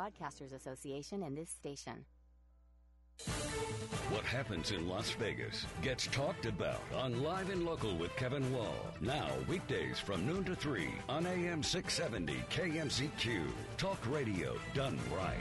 Broadcasters Association and this station. What happens in Las Vegas gets talked about on Live and Local with Kevin Wall. Now, weekdays from noon to 3 on AM 670 KMZQ. Talk radio done right.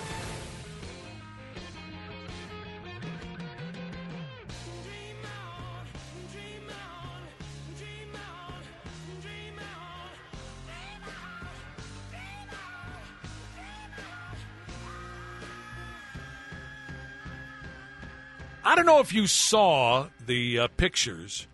I don't know if you saw the pictures.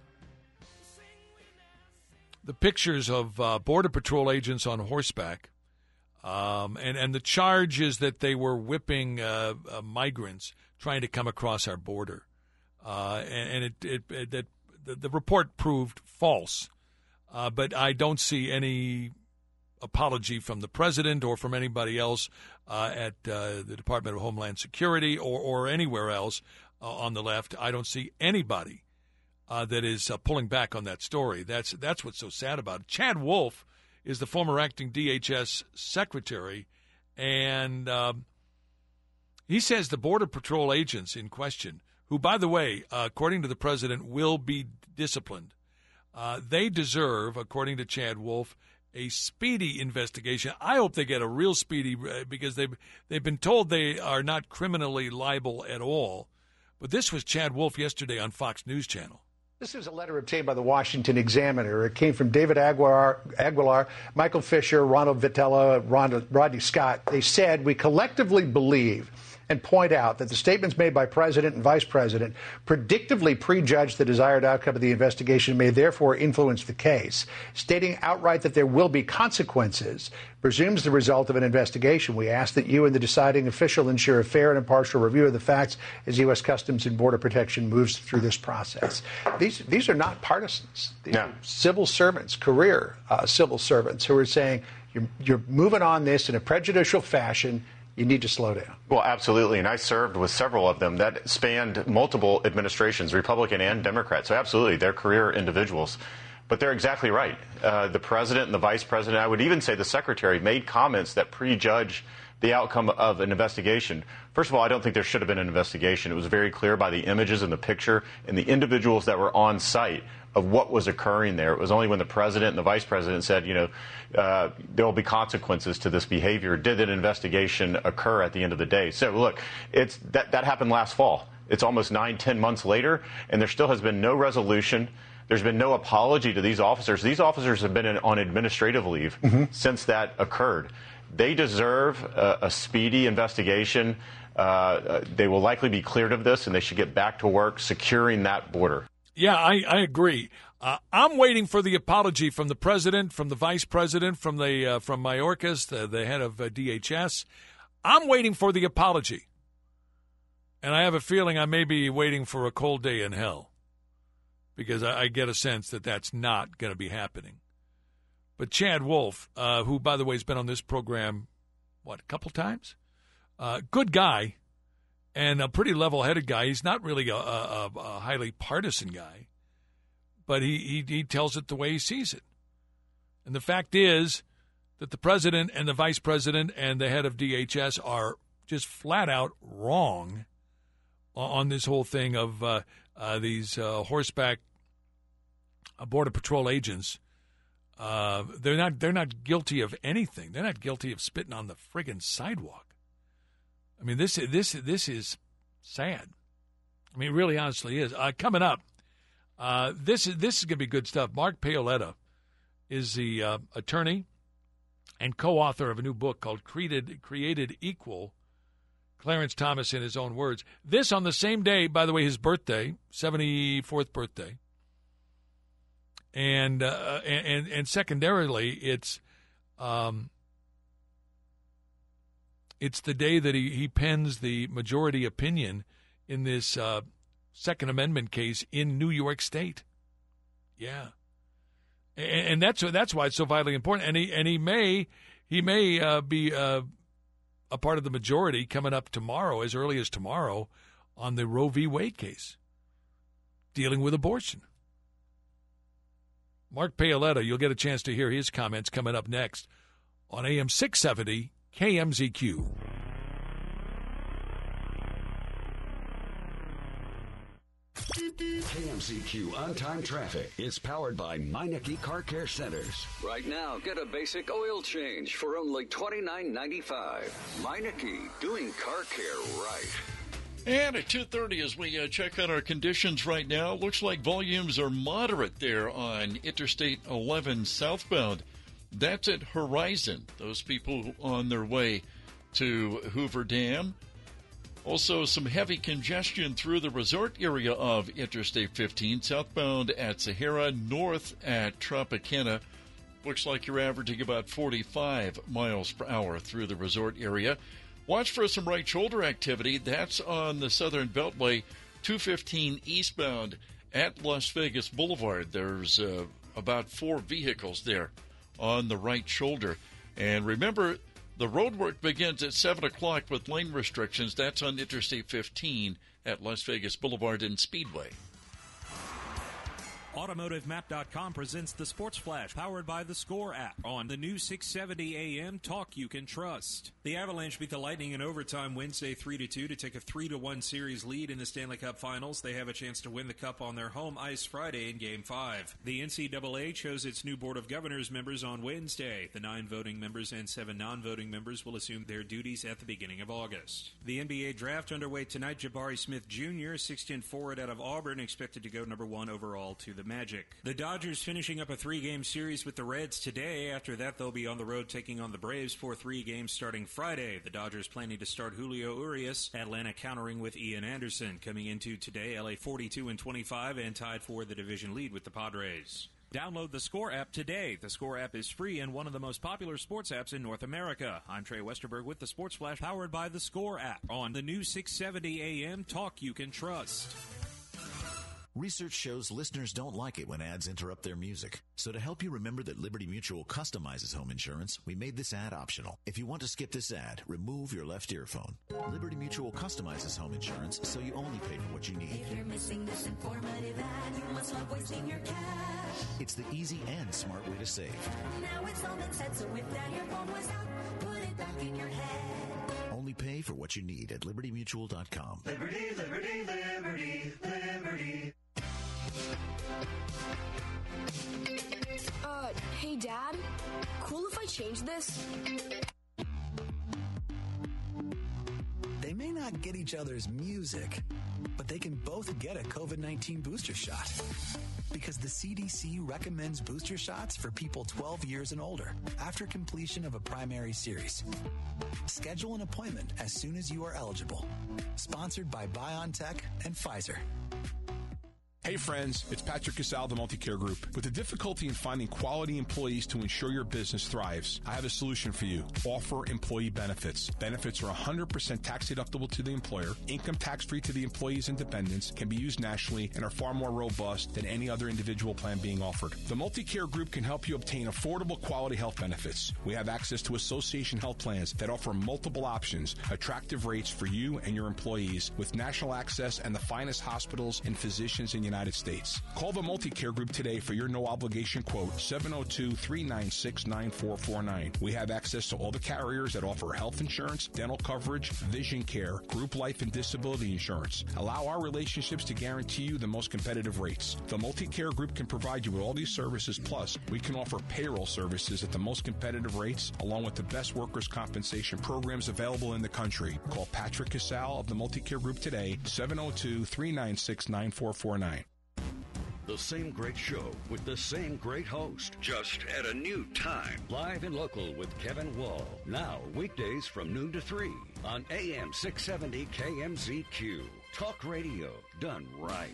The pictures of Border Patrol agents on horseback, and the charge is that they were whipping migrants trying to come across our border, and the report proved false. But I don't see any apology from the president or from anybody else at the Department of Homeland Security or anywhere else on the left. I don't see anybody that is pulling back on that story. That's what's so sad about it. Chad Wolf is the former acting DHS secretary, and he says the Border Patrol agents in question, who, by the way, according to the president, will be disciplined, they deserve, according to Chad Wolf, a speedy investigation. I hope they get a real speedy, because they've been told they are not criminally liable at all. But this was Chad Wolf yesterday on Fox News Channel. This is a letter obtained by the Washington Examiner. It came from David Aguilar, Michael Fisher, Ronald Vitella, Rodney Scott. They said, we collectively believe and point out that the statements made by President and Vice President predictively prejudge the desired outcome of the investigation and may therefore influence the case. Stating outright that there will be consequences presumes the result of an investigation. We ask that you and the deciding official ensure a fair and impartial review of the facts as U.S. Customs and Border Protection moves through this process. These are not partisans. These are civil servants, career civil servants who are saying you're moving on this in a prejudicial fashion. You need to slow down. Well, absolutely. And I served with several of them that spanned multiple administrations, Republican and Democrat. So absolutely, they're career individuals. But they're exactly right. The president and the vice president, I would even say the secretary, made comments that prejudge the outcome of an investigation. First of all, I don't think there should have been an investigation. It was very clear by the images and the picture and the individuals that were on site of what was occurring there. It was only when the president and the vice president said, there will be consequences to this behavior, did an investigation occur at the end of the day. So, look, that happened last fall. It's almost 9-10 months later, and there still has been no resolution. There's been no apology to these officers. These officers have been on administrative leave since that occurred. They deserve a speedy investigation. They will likely be cleared of this, and they should get back to work securing that border. Yeah, I agree. I'm waiting for the apology from the president, from the vice president, from Mayorkas, the head of DHS. I'm waiting for the apology. And I have a feeling I may be waiting for a cold day in hell, because I get a sense that that's not going to be happening. But Chad Wolf, who, by the way, has been on this program, a couple times? Good guy. And a pretty level-headed guy. He's not really a highly partisan guy, but he tells it the way he sees it. And the fact is that the president and the vice president and the head of DHS are just flat-out wrong on this whole thing of these horseback Border Patrol agents. They're not guilty of anything. They're not guilty of spitting on the friggin' sidewalk. I mean, this is sad. I mean, it really honestly is. Coming up, this is going to be good stuff. Mark Paoletta is the attorney and co-author of a new book called Created Equal, Clarence Thomas in his own words. This on the same day, by the way, his birthday, 74th birthday. And secondarily, it's the day that he pens the majority opinion in this Second Amendment case in New York State. Yeah, and that's why it's so vitally important. And he may be a part of the majority coming up tomorrow, as early as tomorrow, on the Roe v. Wade case dealing with abortion. Mark Paoletta, you'll get a chance to hear his comments coming up next on AM 670 KMZQ. KMZQ On-Time Traffic is powered by Meineke Car Care Centers. Right now, get a basic oil change for only $29.95. Meineke, doing car care right. And at 2:30, as we check out our conditions right now, looks like volumes are moderate there on Interstate 11 southbound. That's at Horizon. Those people on their way to Hoover Dam. Also, some heavy congestion through the resort area of Interstate 15, southbound at Sahara, north at Tropicana. Looks like you're averaging about 45 miles per hour through the resort area. Watch for some right shoulder activity. That's on the Southern Beltway, 215 eastbound at Las Vegas Boulevard. There's about 4 vehicles there on the right shoulder. And remember, the road work begins at 7 o'clock with lane restrictions. That's on Interstate 15 at Las Vegas Boulevard and Speedway. AutomotiveMap.com presents the Sports Flash, powered by the Score app on the new 670 AM talk you can trust. The Avalanche beat the Lightning in overtime Wednesday 3-2 to take a 3-1 series lead in the Stanley Cup Finals. They have a chance to win the Cup on their home ice Friday in Game 5. The NCAA chose its new Board of Governors members on Wednesday. The 9 voting members and 7 non-voting members will assume their duties at the beginning of August. The NBA draft underway tonight. Jabari Smith Jr., 6'10" forward out of Auburn, expected to go number 1 overall to the Magic. The Dodgers finishing up a 3-game series with the Reds today. After that, they'll be on the road taking on the Braves for 3 games starting Friday. The Dodgers planning to start Julio Urias, Atlanta countering with Ian Anderson. Coming into today, LA 42-25 and tied for the division lead with the Padres. Download the Score app today. The Score app is free and one of the most popular sports apps in North America. I'm Trey Westerberg with the Sports Flash, powered by the Score app on the new 670 AM talk you can trust. Research shows listeners don't like it when ads interrupt their music. So to help you remember that Liberty Mutual customizes home insurance, we made this ad optional. If you want to skip this ad, remove your left earphone. Liberty Mutual customizes home insurance so you only pay for what you need. If you're missing this informative ad, you must love wasting your cash. It's the easy and smart way to save. Now it's all been said, so if that earphone was out, put it back in your head. Only pay for what you need at libertymutual.com. Liberty, liberty, liberty, liberty. Hey, Dad, cool if I change this? They may not get each other's music, but they can both get a COVID-19 booster shot. Because the CDC recommends booster shots for people 12 years and older after completion of a primary series. Schedule an appointment as soon as you are eligible. Sponsored by BioNTech and Pfizer. Hey friends, it's Patrick Casal, the Multicare Group. With the difficulty in finding quality employees to ensure your business thrives, I have a solution for you. Offer employee benefits. Benefits are 100% tax deductible to the employer, income tax-free to the employees and dependents, can be used nationally, and are far more robust than any other individual plan being offered. The Multicare Group can help you obtain affordable quality health benefits. We have access to association health plans that offer multiple options, attractive rates for you and your employees, with national access and the finest hospitals and physicians in the United States. Call the Multicare Group today for your no-obligation quote, 702-396-9449. We have access to all the carriers that offer health insurance, dental coverage, vision care, group life and disability insurance. Allow our relationships to guarantee you the most competitive rates. The Multicare Group can provide you with all these services, plus we can offer payroll services at the most competitive rates, along with the best workers' compensation programs available in the country. Call Patrick Casal of the Multicare Group today, 702-396-9449. The same great show with the same great host, just at a new time. Live and local with Kevin Wall. Now, weekdays from noon to 3 on AM 670 KMZQ. Talk radio done right.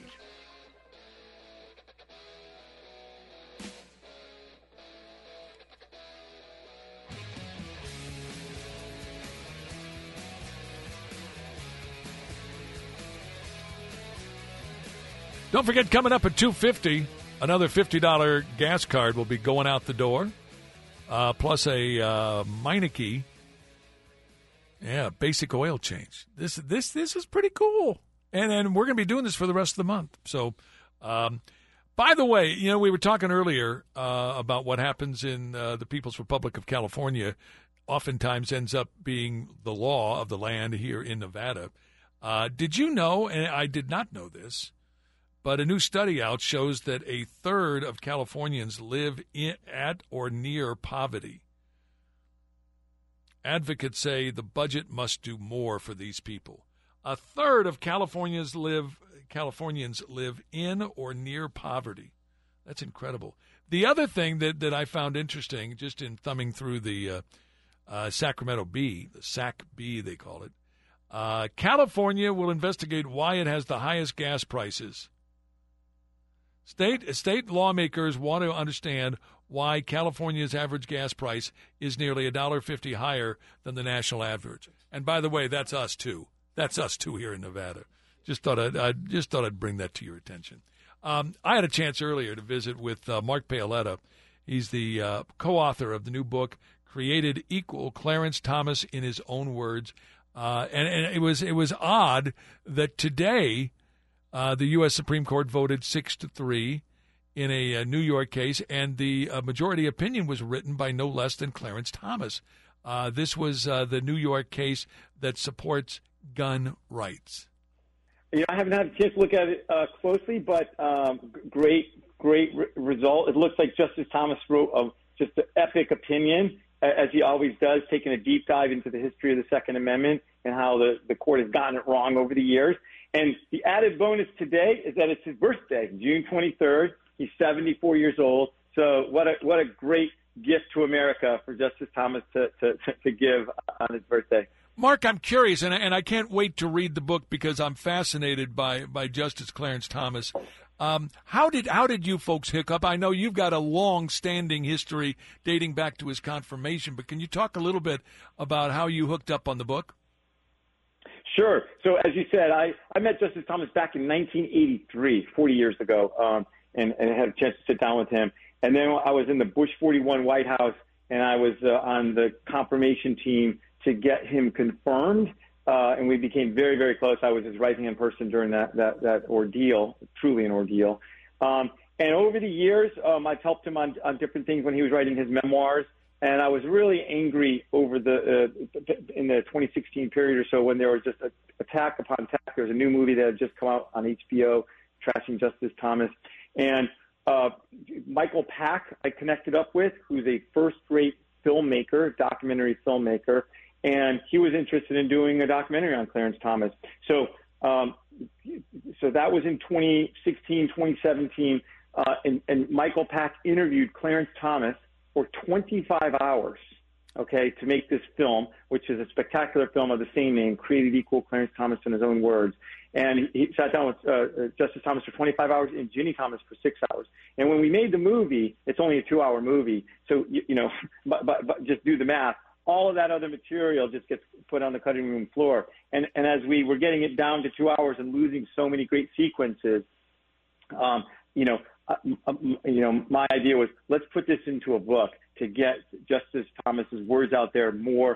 Don't forget, coming up at 2:50, another $50 gas card will be going out the door, plus a Meineke, basic oil change. This is pretty cool, and we're going to be doing this for the rest of the month. So, by the way, we were talking earlier about what happens in the People's Republic of California. Oftentimes ends up being the law of the land here in Nevada. Did you know? And I did not know this. But a new study out shows that a third of Californians live at or near poverty. Advocates say the budget must do more for these people. A third of Californians live in or near poverty. That's incredible. The other thing that I found interesting, just in thumbing through the Sacramento Bee, the Sac Bee they call it, California will investigate why it has the highest gas prices. State lawmakers want to understand why California's average gas price is nearly $1.50 higher than the national average. And by the way, that's us too. That's us too here in Nevada. Just thought I'd bring that to your attention. I had a chance earlier to visit with Mark Paoletta. He's the co-author of the new book, Created Equal: Clarence Thomas in His Own Words. And it was odd that today the U.S. Supreme Court voted 6-3 in a New York case, and the majority opinion was written by no less than Clarence Thomas. This was the New York case that supports gun rights. I haven't had a chance to look at it closely, but great result. It looks like Justice Thomas wrote just an epic opinion, as he always does, taking a deep dive into the history of the Second Amendment and how the court has gotten it wrong over the years. And the added bonus today is that it's his birthday, June 23rd. He's 74 years old. So what a great gift to America for Justice Thomas to give on his birthday. Mark, I'm curious, and I can't wait to read the book because I'm fascinated by Justice Clarence Thomas. How did you folks hook up? I know you've got a long-standing history dating back to his confirmation, but can you talk a little bit about how you hooked up on the book? Sure. So as you said, I met Justice Thomas back in 1983, 40 years ago, and had a chance to sit down with him. And then I was in the Bush 41 White House, and I was on the confirmation team to get him confirmed, and we became very, very close. I was his right-hand person during that ordeal, truly an ordeal. And over the years, I've helped him on different things when he was writing his memoirs, and I was really angry over in the 2016 period or so when there was just attack upon attack. There was a new movie that had just come out on HBO, trashing Justice Thomas. And Michael Pack I connected up with, who's a first-rate filmmaker, documentary filmmaker, and he was interested in doing a documentary on Clarence Thomas. So that was in 2016, 2017, and Michael Pack interviewed Clarence Thomas for 25 hours, okay, to make this film, which is a spectacular film of the same name, Created Equal: Clarence Thomas in His Own Words. And he sat down with Justice Thomas for 25 hours and Ginny Thomas for 6 hours. And when we made the movie, it's only a 2-hour movie, so, but just do the math. All of that other material just gets put on the cutting room floor. And as we were getting it down to 2 hours and losing so many great sequences, my idea was, let's put this into a book to get Justice Thomas's words out there more,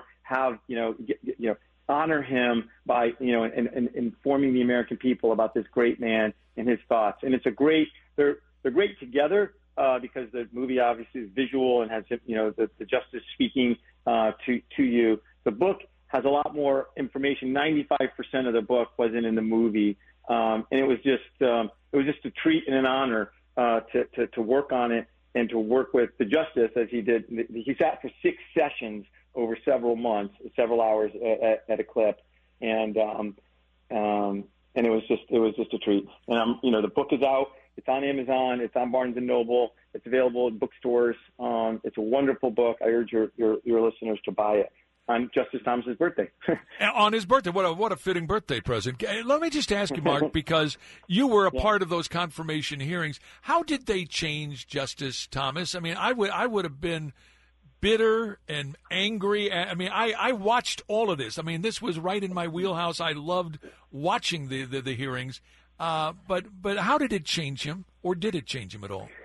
honor him by, and informing the American people about this great man and his thoughts. And it's they're great together because the movie obviously is visual and has, the justice speaking to you. The book has a lot more information. 95% of the book wasn't in the movie. And it was just a treat and an honor to work on it and to work with the justice as he did. He sat for 6 sessions over several months, several hours at a clip, and it was just a treat. And the book is out. It's on Amazon. It's on Barnes and Noble. It's available in bookstores. It's a wonderful book. I urge your listeners to buy it on Justice Thomas's birthday. On his birthday, what a fitting birthday present. Let me just ask you, Mark, because you were a part of those confirmation hearings. How did they change Justice Thomas? I mean, I would have been bitter and angry. I mean, I watched all of this. I mean, this was right in my wheelhouse. I loved watching the hearings. But how did it change him, or did it change him at all?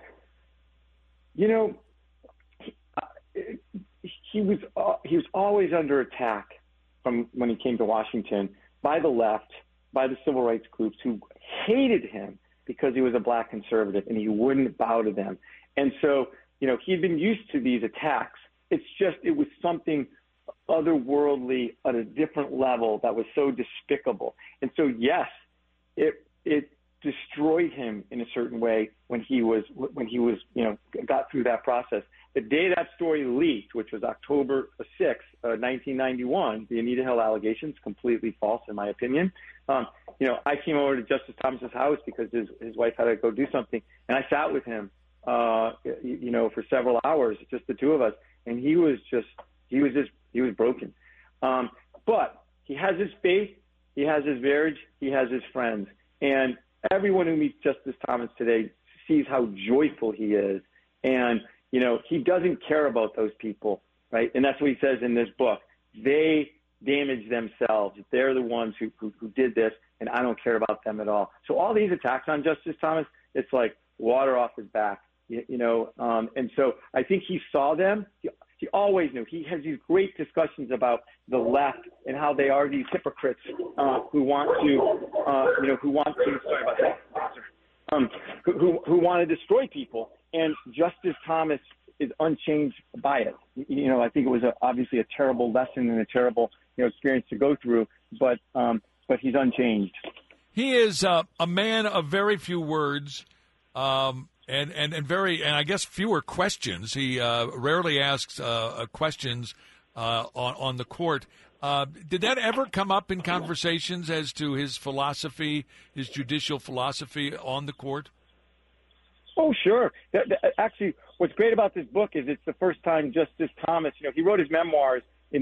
He was always under attack from when he came to Washington by the left, by the civil rights groups who hated him because he was a black conservative and he wouldn't bow to them. And so, he'd been used to these attacks. It was something otherworldly at a different level that was so despicable. And so, yes, it destroyed him in a certain way when he was got through that process. The day that story leaked, which was October 6th, 1991, the Anita Hill allegations, completely false in my opinion. I came over to Justice Thomas's house because his wife had to go do something, and I sat with him, for several hours, just the two of us, and he was broken. But he has his faith, he has his marriage, he has his friends, and everyone who meets Justice Thomas today sees how joyful he is, and he doesn't care about those people, right? And that's what he says in this book. They damage themselves. They're the ones who did this, and I don't care about them at all. So all these attacks on Justice Thomas, it's like water off his back, and so I think he saw them. He always knew. He has these great discussions about the left and how they are these hypocrites who want to destroy people. And Justice Thomas is unchanged by it. I think it was obviously a terrible lesson and a terrible experience to go through, but he's unchanged. He is a man of very few words, and I guess fewer questions. He rarely asks questions on the court. Did that ever come up in conversations as to his philosophy, his judicial philosophy on the court? Oh, sure. Actually, what's great about this book is it's the first time Justice Thomas, he wrote his memoirs in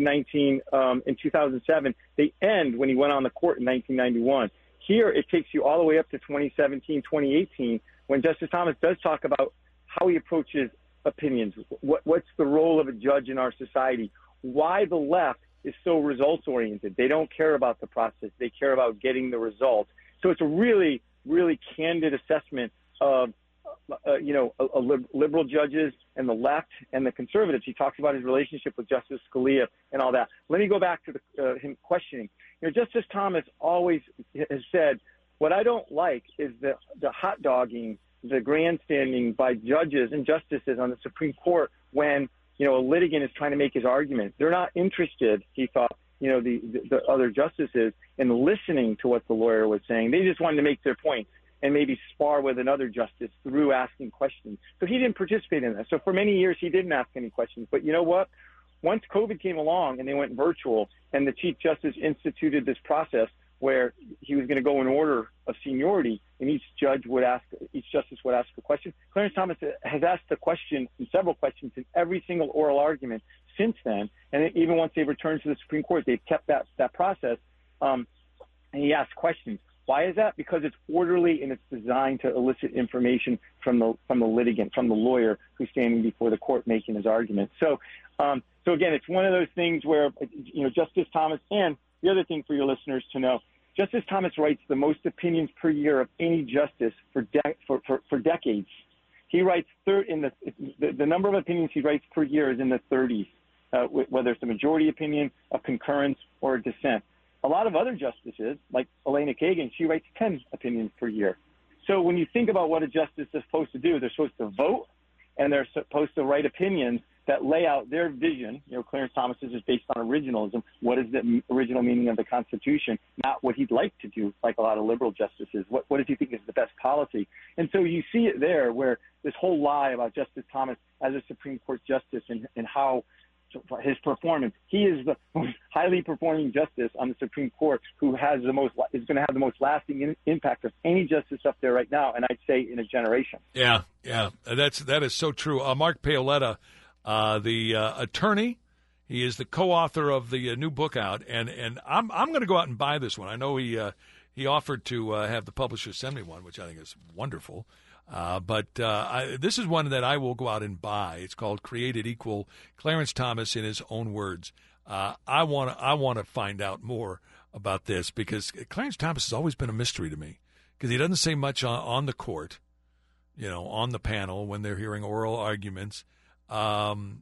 2007. They end when he went on the court in 1991. Here, it takes you all the way up to 2017, 2018, when Justice Thomas does talk about how he approaches opinions. What's the role of a judge in our society? Why the left is so results-oriented. They don't care about the process. They care about getting the results. So it's a really, really candid assessment of liberal judges and the left and the conservatives. He talks about his relationship with Justice Scalia and all that. Let me go back to him questioning. Justice Thomas always has said, what I don't like is the hot dogging, the grandstanding by judges and justices on the Supreme Court when, a litigant is trying to make his argument. They're not interested, he thought, the other justices, in listening to what the lawyer was saying. They just wanted to make their point and maybe spar with another justice through asking questions. So he didn't participate in that. So for many years, he didn't ask any questions. But you know what? Once COVID came along and they went virtual and the Chief Justice instituted this process where he was going to go in order of seniority and each justice would ask a question, Clarence Thomas has asked a question and several questions in every single oral argument since then. And even once they returned to the Supreme Court, they've kept that process. And he asked questions. Why is that? Because it's orderly and it's designed to elicit information from the litigant, from the lawyer who's standing before the court making his argument. So again, it's one of those things where, Justice Thomas, and the other thing for your listeners to know, Justice Thomas writes the most opinions per year of any justice for decades. He writes the number of opinions he writes per year is in the 30s, whether it's a majority opinion, a concurrence, or a dissent. A lot of other justices, like Elena Kagan, she writes 10 opinions per year. So when you think about what a justice is supposed to do, they're supposed to vote, and they're supposed to write opinions that lay out their vision. Clarence Thomas's is based on originalism. What is the original meaning of the Constitution? Not what he'd like to do, like a lot of liberal justices. What does he think is the best policy? And so you see it there where this whole lie about Justice Thomas as a Supreme Court justice and how his performance. He is the most highly performing justice on the Supreme Court who is going to have the most lasting impact of any justice up there right now, and I'd say in a generation. Yeah, that is so true. Mark Paoletta, the attorney, he is the co-author of the new book out, and I'm going to go out and buy this one. I know he offered to have the publisher send me one, which I think is wonderful. But this is one that I will go out and buy. It's called Created Equal, Clarence Thomas in his own words. I want to find out more about this because Clarence Thomas has always been a mystery to me because he doesn't say much on the court, on the panel when they're hearing oral arguments. And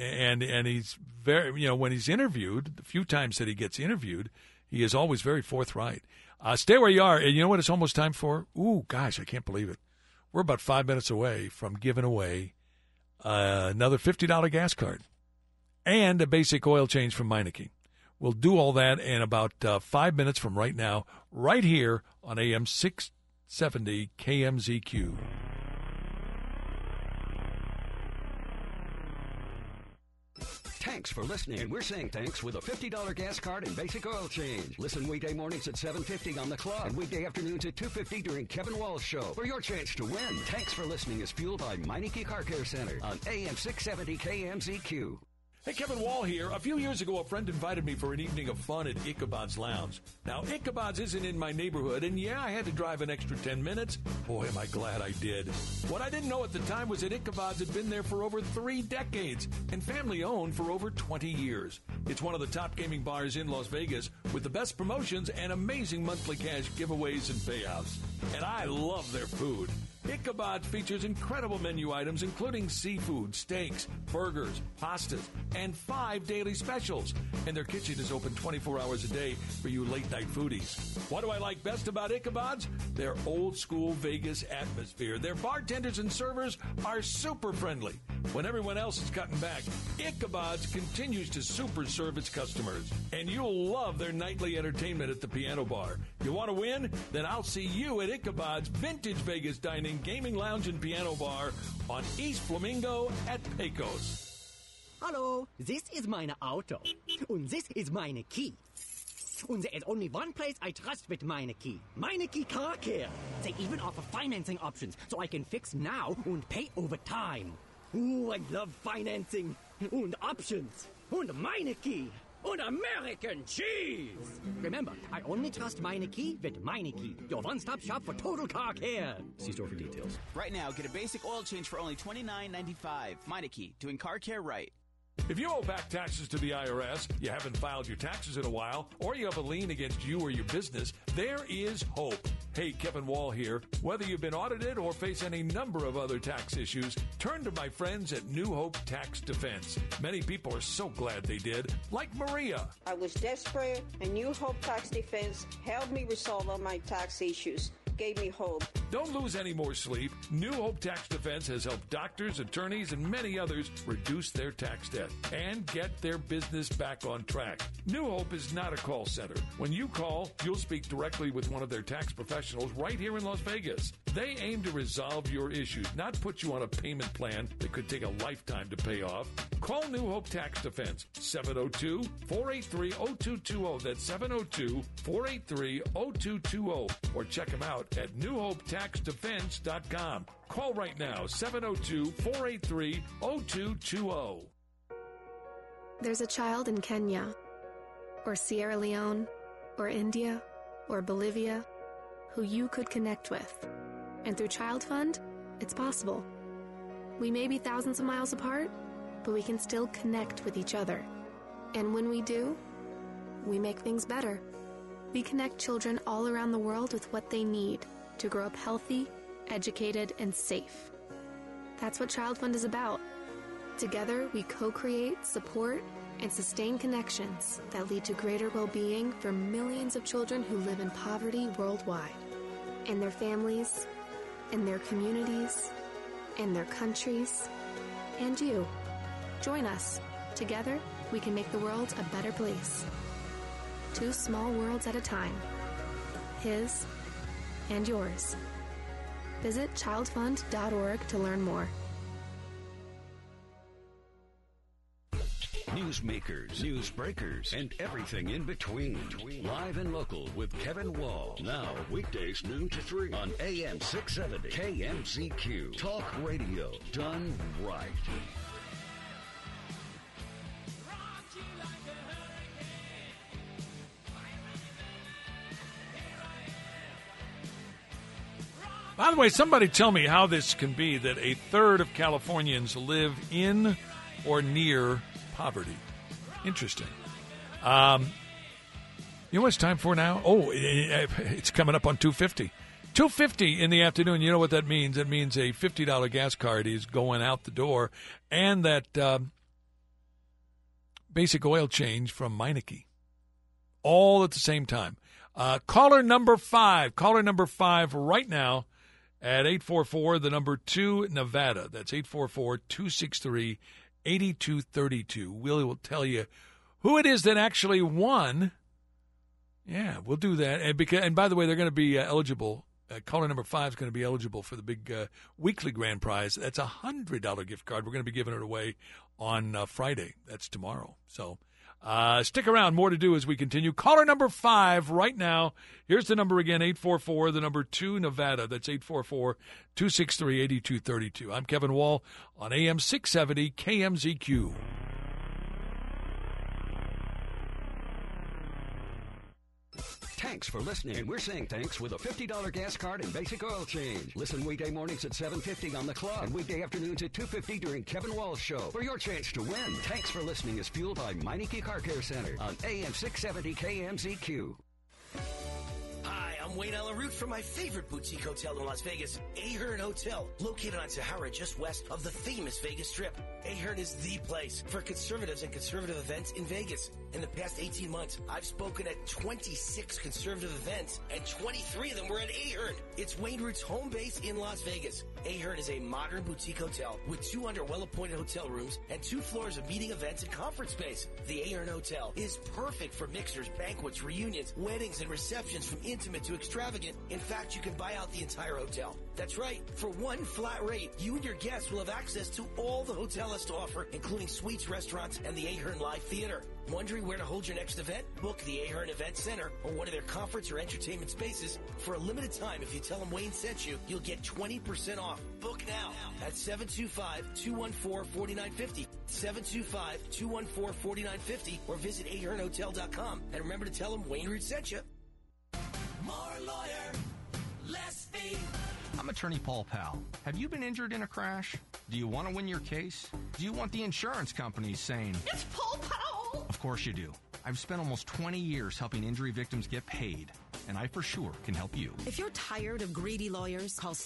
he's very, when he's interviewed, the few times that he gets interviewed, he is always very forthright. Stay where you are. And you know what it's almost time for? Ooh, gosh, I can't believe it. We're about 5 minutes away from giving away another $50 gas card and a basic oil change from Meineke. We'll do all that in about 5 minutes from right now, right here on AM 6. 670 KMZQ. Thanks for listening. And we're saying thanks with a $50 gas card and basic oil change. Listen weekday mornings at 7:50 on The Club and weekday afternoons at 2:50 during Kevin Wall's show for your chance to win. Thanks for listening is fueled by Meineke Car Care Center on AM 670 KMZQ. Hey, Kevin Wall here. A few years ago, a friend invited me for an evening of fun at Ichabod's Lounge. Now, Ichabod's isn't in my neighborhood, and yeah, I had to drive an extra 10 minutes. Boy, am I glad I did. What I didn't know at the time was that Ichabod's had been there for over 3 decades and family-owned for over 20 years. It's one of the top gaming bars in Las Vegas with the best promotions and amazing monthly cash giveaways and payouts. And I love their food. Ichabod's features incredible menu items including seafood, steaks, burgers, pastas, and 5 daily specials. And their kitchen is open 24 hours a day for you late-night foodies. What do I like best about Ichabod's? Their old-school Vegas atmosphere. Their bartenders and servers are super friendly. When everyone else is cutting back, Ichabod's continues to super serve its customers. And you'll love their nightly entertainment at the piano bar. You want to win? Then I'll see you at Ichabod's Vintage Vegas Dining, Gaming Lounge and Piano Bar on East Flamingo at Pecos. Hallo, this is meine Auto. And this is meine key. And there is only one place I trust with meine key. Meineke Car Care. They even offer financing options so I can fix now and pay over time. Ooh, I love financing. And options. And Meineke. And American cheese. Remember, I only trust Meineke with Meineke, your one-stop shop for total car care. See store for details. Right now, get a basic oil change for only $29.95. Meineke, doing car care right. If you owe back taxes to the IRS, you haven't filed your taxes in a while, or you have a lien against you or your business, there is hope. Hey, Kevin Wall here. Whether you've been audited or face any number of other tax issues, turn to my friends at New Hope Tax Defense. Many people are so glad they did, like Maria. I was desperate, and New Hope Tax Defense helped me resolve all my tax issues. Gave me hope. Don't lose any more sleep. New Hope Tax Defense has helped doctors, attorneys, and many others reduce their tax debt and get their business back on track. New Hope is not a call center. When you call, you'll speak directly with one of their tax professionals right here in Las Vegas. They aim to resolve your issues, not put you on a payment plan that could take a lifetime to pay off. Call New Hope Tax Defense, 702-483-0220. That's 702-483-0220. Or check them out at newhopetaxdefense.com. Call right now, 702-483-0220. There's a child in Kenya, or Sierra Leone, or India, or Bolivia, who you could connect with. And through Child Fund, it's possible. We may be thousands of miles apart, but we can still connect with each other. And when we do, we make things better. We connect children all around the world with what they need to grow up healthy, educated, and safe. That's what Child Fund is about. Together, we co-create, support, and sustain connections that lead to greater well-being for millions of children who live in poverty worldwide, and their families, and their communities, and their countries, and you. Join us. Together, we can make the world a better place. 2 small worlds at a time. His and yours. Visit childfund.org to learn more. Newsmakers, newsbreakers, and everything in between. Live and local with Kevin Wall. Now, weekdays noon to 3 on AM 670 KMZQ. Talk radio done right. By the way, somebody tell me how this can be that a third of Californians live in or near poverty. Interesting. You know what it's time for now? Oh, it's coming up on 2:50. 2:50 in the afternoon. You know what that means? That means a $50 gas card is going out the door, and that basic oil change from Meineke. All at the same time. Caller number 5. Caller number 5 right now at 844, the number 2, Nevada. That's 844-263-8232. Willie will tell you who it is that actually won. Yeah, we'll do that. And by the way, they're going to be eligible caller number 5 is going to be eligible for the big weekly grand prize. That's a $100 gift card. We're going to be giving it away on Friday. That's tomorrow. So stick around. More to do as we continue. Caller number 5 right now. Here's the number again, 844, the number 2, Nevada. That's 844-263-8232. I'm Kevin Wall on AM 670 KMZQ. Thanks for listening. And we're saying thanks with a $50 gas card and basic oil change. Listen weekday mornings at 7:50 on The Club and weekday afternoons at 2:50 during Kevin Wall's show for your chance to win. Thanks for listening is fueled by Meineke Car Care Center on AM 670 KMZQ. Hi, I'm Wayne Allen Root from my favorite boutique hotel in Las Vegas, Ahern Hotel, located on Sahara just west of the famous Vegas Strip. Ahern is the place for conservatives and conservative events in Vegas. In the past 18 months, I've spoken at 26 conservative events, and 23 of them were at Ahern. It's Wayne Root's home base in Las Vegas. Ahern is a modern boutique hotel with 200 well-appointed hotel rooms and 2 floors of meeting events and conference space. The Ahern Hotel is perfect for mixers, banquets, reunions, weddings, and receptions from intimate to extravagant. In fact, you can buy out the entire hotel. That's right. For one flat rate, you and your guests will have access to all the hotel has to offer, including suites, restaurants, and the Ahern Live Theater. Wondering where to hold your next event? Book the Ahern Event Center or one of their conference or entertainment spaces. For a limited time, if you tell them Wayne sent you, you'll get 20% off. Book now at 725-214-4950, 725-214-4950, or visit ahernhotel.com. And remember to tell them Wayne Root sent you. More lawyer, less fee. I'm attorney Paul Powell. Have you been injured in a crash? Do you want to win your case? Do you want the insurance companies saying, It's Paul Powell? Of course you do. I've spent almost 20 years helping injury victims get paid, and I for sure can help you. If you're tired of greedy lawyers, call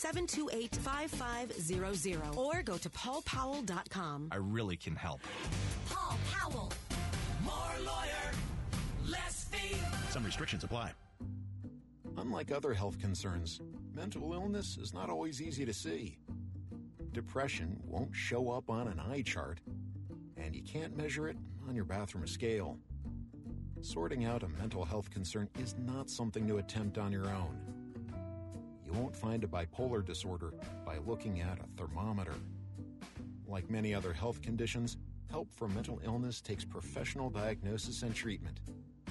728-5500 or go to paulpowell.com. I really can help. Paul Powell. More lawyer, less fee. Some restrictions apply. Unlike other health concerns, mental illness is not always easy to see. Depression won't show up on an eye chart, and you can't measure it on your bathroom scale. Sorting out a mental health concern is not something to attempt on your own. You won't find a bipolar disorder by looking at a thermometer. Like many other health conditions, help for mental illness takes professional diagnosis and treatment.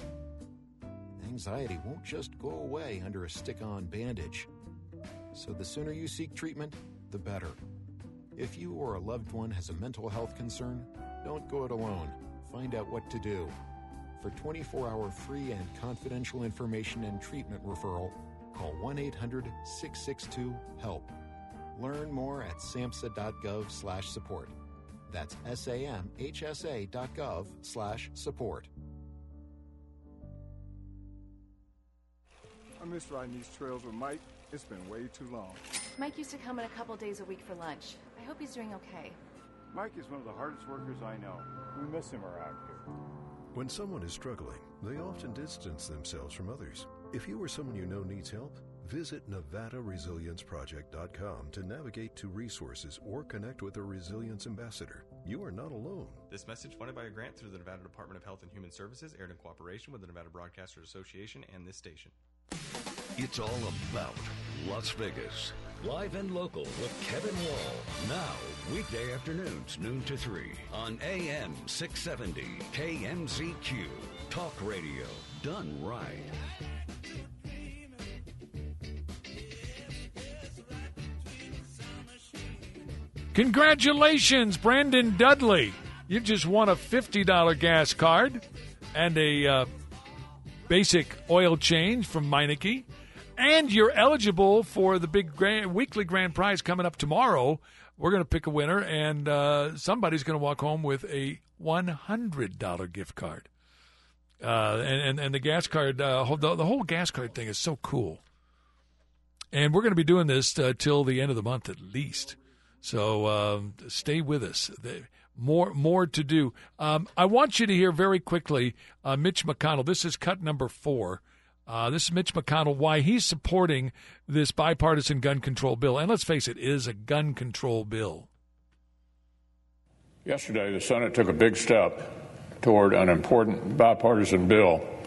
Anxiety won't just go away under a stick-on bandage. So the sooner you seek treatment, the better. If you or a loved one has a mental health concern, don't go it alone. Find out what to do. For 24-hour free and confidential information and treatment referral, call 1-800-662-HELP. Learn more at samhsa.gov/support. That's samhsa.gov/support. I miss riding these trails with Mike. It's been way too long. Mike used to come in a couple days a week for lunch. I hope he's doing okay. Mike is one of the hardest workers I know. We miss him around here. When someone is struggling, they often distance themselves from others. If you or someone you know needs help, visit NevadaResilienceProject.com to navigate to resources or connect with a resilience ambassador. You are not alone. This message funded by a grant through the Nevada Department of Health and Human Services, aired in cooperation with the Nevada Broadcasters Association and this station. It's all about Las Vegas. Live and local with Kevin Wall. Now, weekday afternoons, noon to 3 on AM 670 KMZQ. Talk radio done right. Congratulations, Brandon Dudley. You just won a $50 gas card and a basic oil change from Meineke. And you're eligible for the big weekly grand prize coming up tomorrow. We're going to pick a winner, and somebody's going to walk home with a $100 gift card. And the gas card, the whole gas card thing is so cool. And we're going to be doing this till the end of the month at least. So stay with us. More to do. I want you to hear very quickly Mitch McConnell. This is cut number 4. This is Mitch McConnell, why he's supporting this bipartisan gun control bill. And let's face it is a gun control bill. Yesterday, the Senate took a big step toward an important bipartisan bill